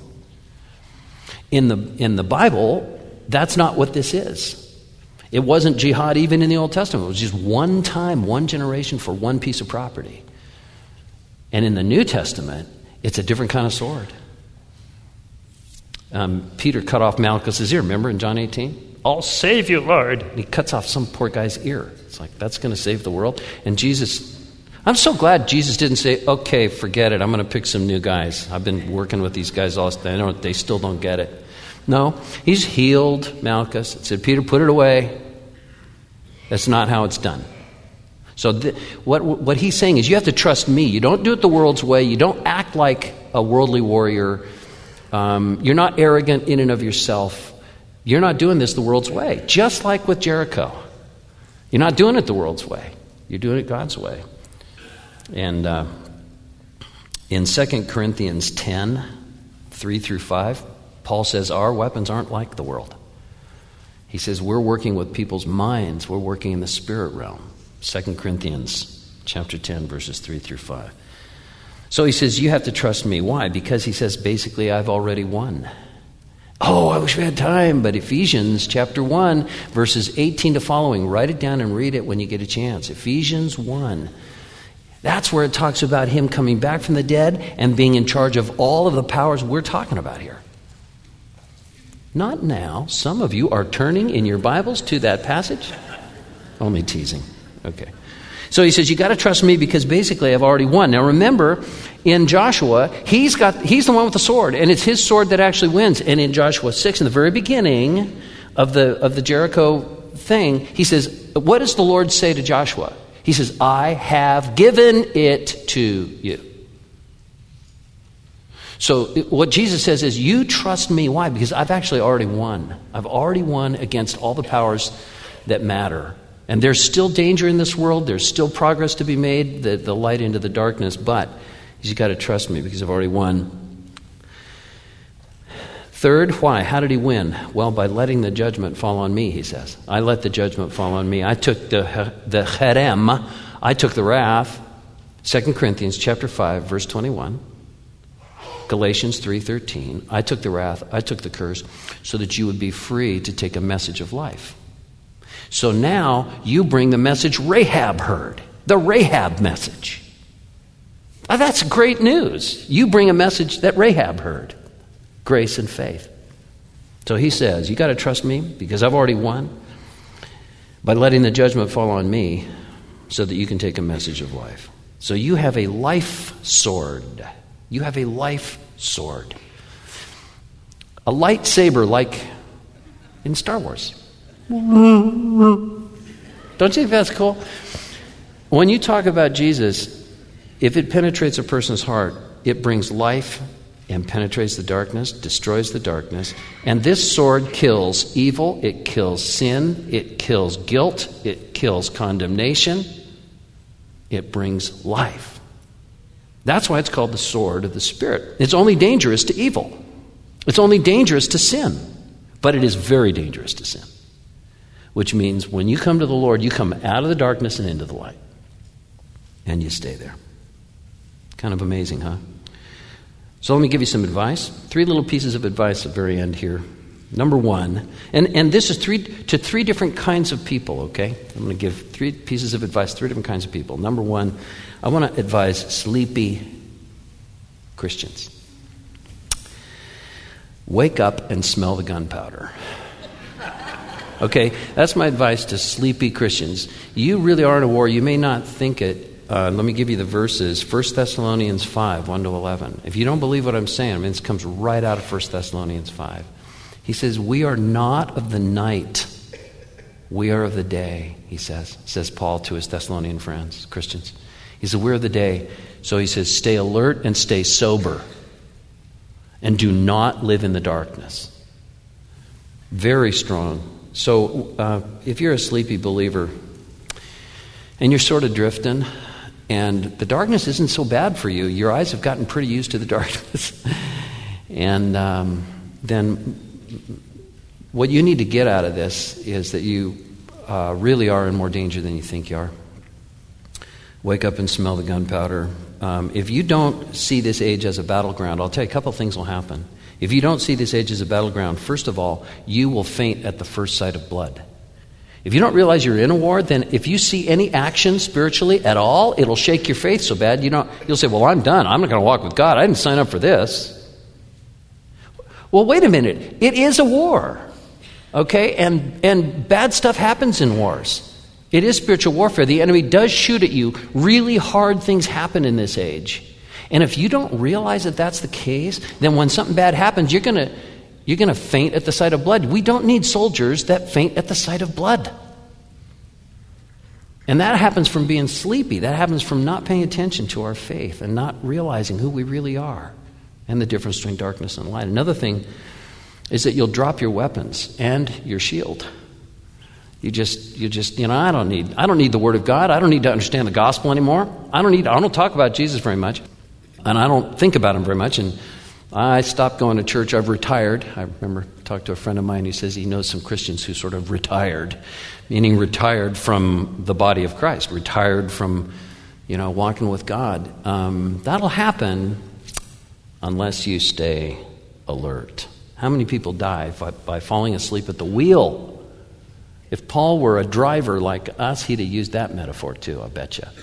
In the in the Bible, that's not what this is. It wasn't jihad even in the Old Testament. It was just one time, one generation for one piece of property. And in the New Testament, it's a different kind of sword. Um, Peter cut off Malchus' ear, remember in John eighteen? I'll save you, Lord. And he cuts off some poor guy's ear. It's like, that's going to save the world? And Jesus... I'm so glad Jesus didn't say, okay, forget it. I'm going to pick some new guys. I've been working with these guys all day. I know they still don't get it. No, he's healed Malchus. It said, Peter, put it away. That's not how it's done. So th- what, what he's saying is you have to trust me. You don't do it the world's way. You don't act like a worldly warrior. Um, you're not arrogant in and of yourself. You're not doing this the world's way. Just like with Jericho. You're not doing it the world's way. You're doing it God's way. And uh, in Second Corinthians ten, three through five, Paul says our weapons aren't like the world. He says we're working with people's minds. We're working in the spirit realm. Second Corinthians chapter ten, verses three through five. So he says, you have to trust me. Why? Because he says, basically, I've already won. Oh, I wish we had time. But Ephesians chapter one, verses eighteen to following, write it down and read it when you get a chance. Ephesians one. That's where it talks about him coming back from the dead and being in charge of all of the powers we're talking about here. Not now. Some of you are turning in your Bibles to that passage. Only teasing. Okay. So he says, you got to trust me because basically I've already won. Now remember, in Joshua, he's got he's the one with the sword, and it's his sword that actually wins. And in Joshua six, in the very beginning of the of the Jericho thing, he says, what does the Lord say to Joshua? He says, I have given it to you. So what Jesus says is, you trust me. Why? Because I've actually already won. I've already won against all the powers that matter. And there's still danger in this world. There's still progress to be made, the, the light into the darkness. But you've got to trust me because I've already won. Third, why? How did he win? Well, by letting the judgment fall on me, he says. I let the judgment fall on me. I took the the cherem. I took the wrath. Second Corinthians chapter five, verse twenty-one. Galatians three thirteen. I took the wrath. I took the curse so that you would be free to take a message of life. So now you bring the message Rahab heard. The Rahab message. Now that's great news. You bring a message that Rahab heard. Grace and faith. So he says, you got to trust me because I've already won by letting the judgment fall on me so that you can take a message of life. So you have a life sword. You have a life sword. A lightsaber like in Star Wars. Don't you think that's cool? When you talk about Jesus, if it penetrates a person's heart, it brings life and penetrates the darkness, destroys the darkness. And this sword kills evil, it kills sin, it kills guilt, it kills condemnation, it brings life. That's why it's called the sword of the Spirit. It's only dangerous to evil. It's only dangerous to sin. But it is very dangerous to sin. Which means when you come to the Lord, you come out of the darkness and into the light. And you stay there. Kind of amazing, huh? So let me give you some advice. Three little pieces of advice at the very end here. Number one, and, and this is three to three different kinds of people, okay? I'm going to give three pieces of advice, three different kinds of people. Number one, I want to advise sleepy Christians. Wake up and smell the gunpowder. Okay, that's my advice to sleepy Christians. You really are in a war. You may not think it. Uh, let me give you the verses. First Thessalonians five, one to eleven. If you don't believe what I'm saying, I mean, this comes right out of First Thessalonians five. He says, we are not of the night. We are of the day, he says. Says Paul to his Thessalonian friends, Christians. He said, we're of the day. So he says, stay alert and stay sober. And do not live in the darkness. Very strong. So uh, if you're a sleepy believer and you're sort of drifting and the darkness isn't so bad for you, your eyes have gotten pretty used to the darkness, and um, then what you need to get out of this is that you uh, really are in more danger than you think you are. Wake up and smell the gunpowder. Um, if you don't see this age as a battleground, I'll tell you a couple of things will happen. If you don't see this age as a battleground, first of all, you will faint at the first sight of blood. If you don't realize you're in a war, then if you see any action spiritually at all, it'll shake your faith so bad you don't, you'll say, well, I'm done. I'm not going to walk with God. I didn't sign up for this. Well, wait a minute. It is a war. Okay? And, and bad stuff happens in wars. It is spiritual warfare. The enemy does shoot at you. Really hard things happen in this age. And if you don't realize that that's the case, then when something bad happens, you're going to you're going to faint at the sight of blood. We don't need soldiers that faint at the sight of blood. And that happens from being sleepy. That happens from not paying attention to our faith and not realizing who we really are and the difference between darkness and light. Another thing is that you'll drop your weapons and your shield. You just, you just, you know, I don't need, I don't need the Word of God. I don't need to understand the gospel anymore. I don't need, I don't talk about Jesus very much, and I don't think about him very much. And I stopped going to church. I've retired. I remember talked to a friend of mine who says he knows some Christians who sort of retired, meaning retired from the body of Christ, retired from, you know, walking with God. Um, that'll happen unless you stay alert. How many people die by, by falling asleep at the wheel? If Paul were a driver like us, he'd have used that metaphor too, I bet you.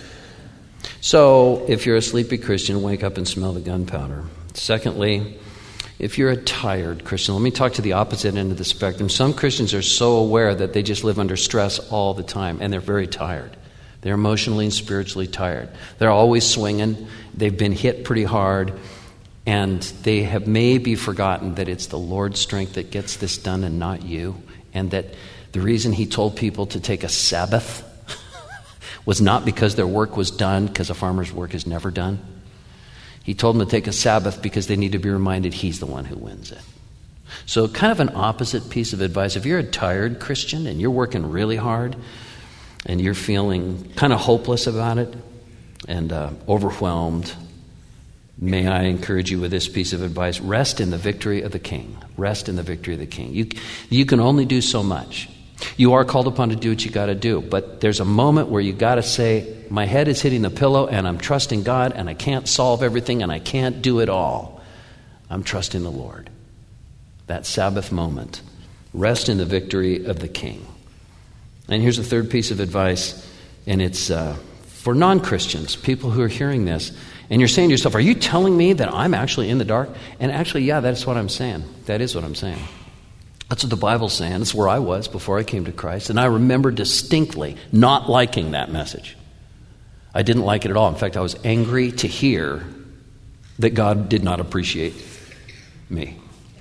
So, if you're a sleepy Christian, wake up and smell the gunpowder. Secondly, if you're a tired Christian, let me talk to the opposite end of the spectrum. Some Christians are so aware that they just live under stress all the time, and they're very tired. They're emotionally and spiritually tired. They're always swinging. They've been hit pretty hard, and they have maybe forgotten that it's the Lord's strength that gets this done and not you, and that the reason he told people to take a Sabbath was not because their work was done, because a farmer's work is never done. He told them to take a Sabbath because they need to be reminded he's the one who wins it. So kind of an opposite piece of advice. If you're a tired Christian and you're working really hard and you're feeling kind of hopeless about it and uh, overwhelmed, may I encourage you with this piece of advice. Rest in the victory of the King. Rest in the victory of the King. You, you can only do so much. You are called upon to do what you got to do, but there's a moment where you got to say, my head is hitting the pillow and I'm trusting God and I can't solve everything and I can't do it all. I'm trusting the Lord. That Sabbath moment. Rest in the victory of the King. And here's a third piece of advice, and it's uh, for non-Christians, people who are hearing this, and you're saying to yourself, are you telling me that I'm actually in the dark? And actually, yeah, that's what I'm saying. That is what I'm saying. That's what the Bible's saying. It's where I was before I came to Christ. And I remember distinctly not liking that message. I didn't like it at all. In fact, I was angry to hear that God did not appreciate me.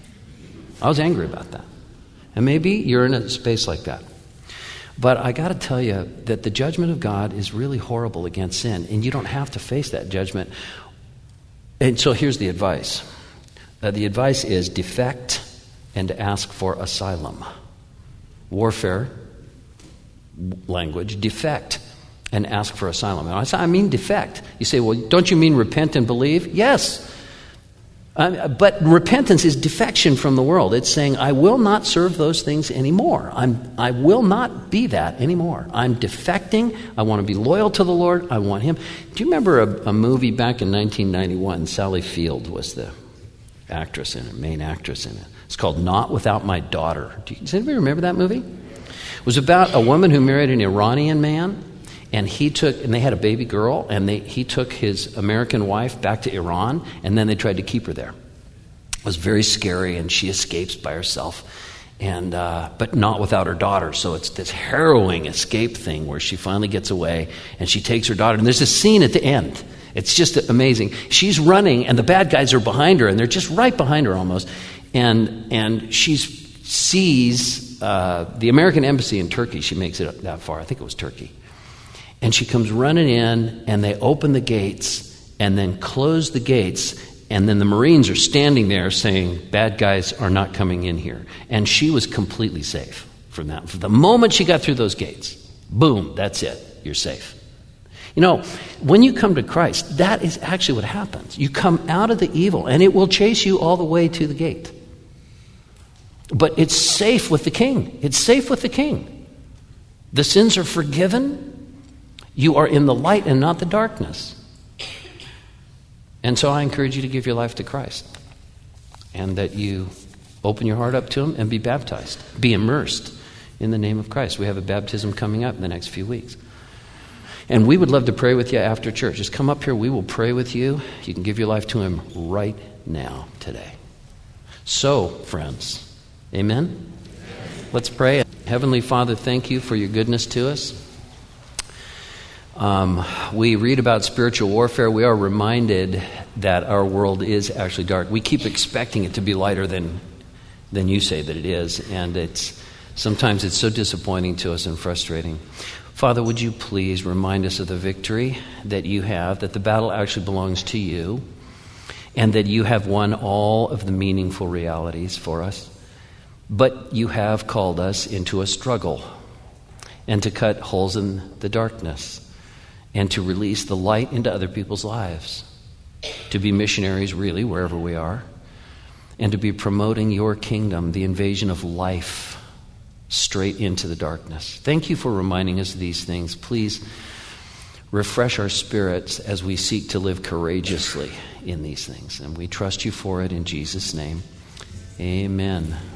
I was angry about that. And maybe you're in a space like that. But I got to tell you that the judgment of God is really horrible against sin. And you don't have to face that judgment. And so here's the advice. Uh, the advice is defect and ask for asylum. Warfare language, defect and ask for asylum. And I say, I mean defect. You say, well, don't you mean repent and believe? Yes. Uh, but repentance is defection from the world. It's saying, I will not serve those things anymore. I'm, I will not be that anymore. I'm defecting. I want to be loyal to the Lord. I want Him. Do you remember a, a movie back in nineteen ninety-one? Sally Field was the actress in it, main actress in it. It's called Not Without My Daughter. Do you, does anybody remember that movie? It was about a woman who married an Iranian man, and he took, and they had a baby girl, and they, he took his American wife back to Iran, and then they tried to keep her there. It was very scary, and she escapes by herself, and uh, but not without her daughter. So it's this harrowing escape thing where she finally gets away, and she takes her daughter, and there's a scene at the end. It's just amazing. She's running, and the bad guys are behind her, and they're just right behind her almost. And and she sees uh, the American embassy in Turkey. She makes it that far. I think it was Turkey. And she comes running in, and they open the gates and then close the gates. And then the Marines are standing there saying, bad guys are not coming in here. And she was completely safe from that. From the moment she got through those gates, boom, that's it. You're safe. You know, when you come to Christ, that is actually what happens. You come out of the evil, and it will chase you all the way to the gate. But it's safe with the King. It's safe with the King. The sins are forgiven. You are in the light and not the darkness. And so I encourage you to give your life to Christ, and that you open your heart up to Him and be baptized. Be immersed in the name of Christ. We have a baptism coming up in the next few weeks. And we would love to pray with you after church. Just come up here. We will pray with you. You can give your life to Him right now, today. So, friends, amen? Amen. Let's pray. Heavenly Father, thank you for your goodness to us. Um, we read about spiritual warfare. We are reminded that our world is actually dark. We keep expecting it to be lighter than, than you say that it is. And it's Sometimes it's so disappointing to us and frustrating. Father, would you please remind us of the victory that you have, that the battle actually belongs to you, and that you have won all of the meaningful realities for us. But you have called us into a struggle, and to cut holes in the darkness, and to release the light into other people's lives, to be missionaries really wherever we are, and to be promoting your kingdom, the invasion of life, straight into the darkness. Thank you for reminding us of these things. Please refresh our spirits as we seek to live courageously in these things. And we trust you for it in Jesus' name. Amen.